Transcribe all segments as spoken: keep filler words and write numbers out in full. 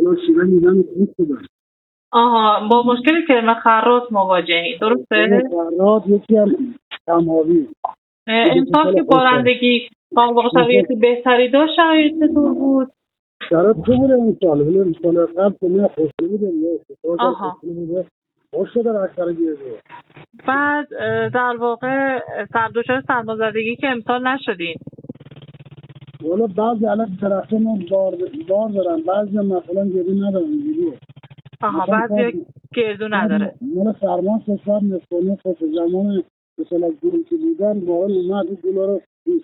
مقدار شیره میدن خوب بودن. آها، با مشکل کلمه خراط مواجهی، درسته؟ خراط یکی هم کم‌آبی. امسال که بارندگی با واقع شرایط بهتری داشت، شرایط چطور بود؟ شرایط خوب بوده امسال، ولی امسال قبل که نه خوشی بوده، آها. خوش شده در اکثر گیره. بعد در واقع سردوشار سرمازدگی که امسال نشدین؟ والا بعضی الان درخته ما بار بار دارن، بعضی مثلا گردو ندارن اینجوریه. آها، بعضی گردو نداره. مال سرما سه ساعت نصف و نصف زمان مثلا گروه که بودن باران اومد گلا رو بیست.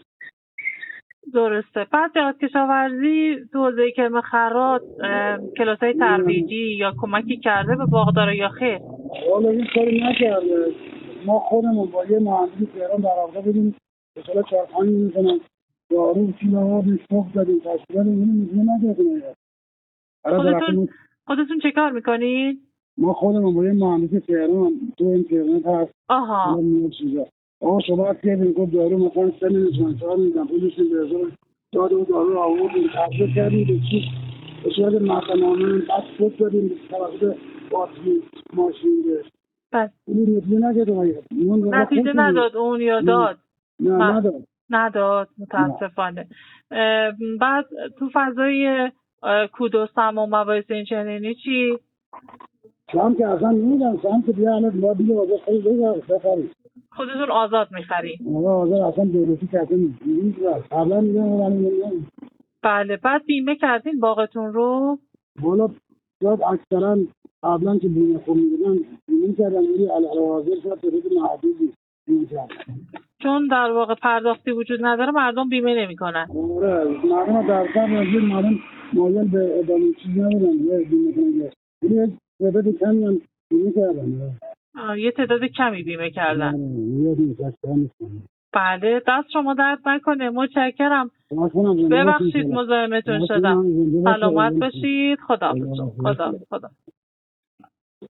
درسته. بعد جهاد کشاورزی تو حوزه کلمه خراط کلاسای ترویجی یا کمکی کرده به باغدارا یا خیر؟ والا این کاری نکرده. ما خودمون با یه مهندسی تهران در رابطه بودیم مثلا چهار پنج می‌کنن دارو چیزا بهش فوق دادیم تشکیلات اینو می‌دونه ندادیم. خودتون خودتون چه کار میکنید؟ ما خودمون با یه مهندسی تهران تو اینترنت هست. آها. آقا صحبت کردیم گفت دارو مثلا سه میلیون چهار میلیون پولشون به ازای داده و دارو آوردیم تبدیل کردیم به چی به صورت مردمانه بعد فوت دادیم به طرف باتری ماشین داشت. بس اینی نتیجه نگرد نتیجه نداد اون یا داد؟ نه نداد نداد متاسفانه. بعد تو فضای کود و سم و مباحث این چنینی چی؟ سم که اصلا نمیدن، سم که بیا الان ما دیگه آزاد خیلی بخرید. خودتون آزاد میخرید؟ آره آزاد اصلا دولتی که اصلا نمیدن قبلا میدن. بله. بعد بیمه کردین باغتون رو؟ والا شاید اکثرا قبلا که بیمه خود میدن بیمه کردن ولی علاوه حاضر شاید به حدود محدودی بیمه کردن. چون در واقع پرداختی وجود نداره مردم بیمه نمی کنن. آره مردم در سر راجع مردم مایل به ادامه چیز ندارن بیمه کنن. ولی تعداد کمی هم بیمه کردن. یه تعداد کمی بیمه کردن. آره بله. دست شما درد نکنه. متشکرم. ببخشید مزاحمتون شدم. سلامت باشید. خدا خدا خدا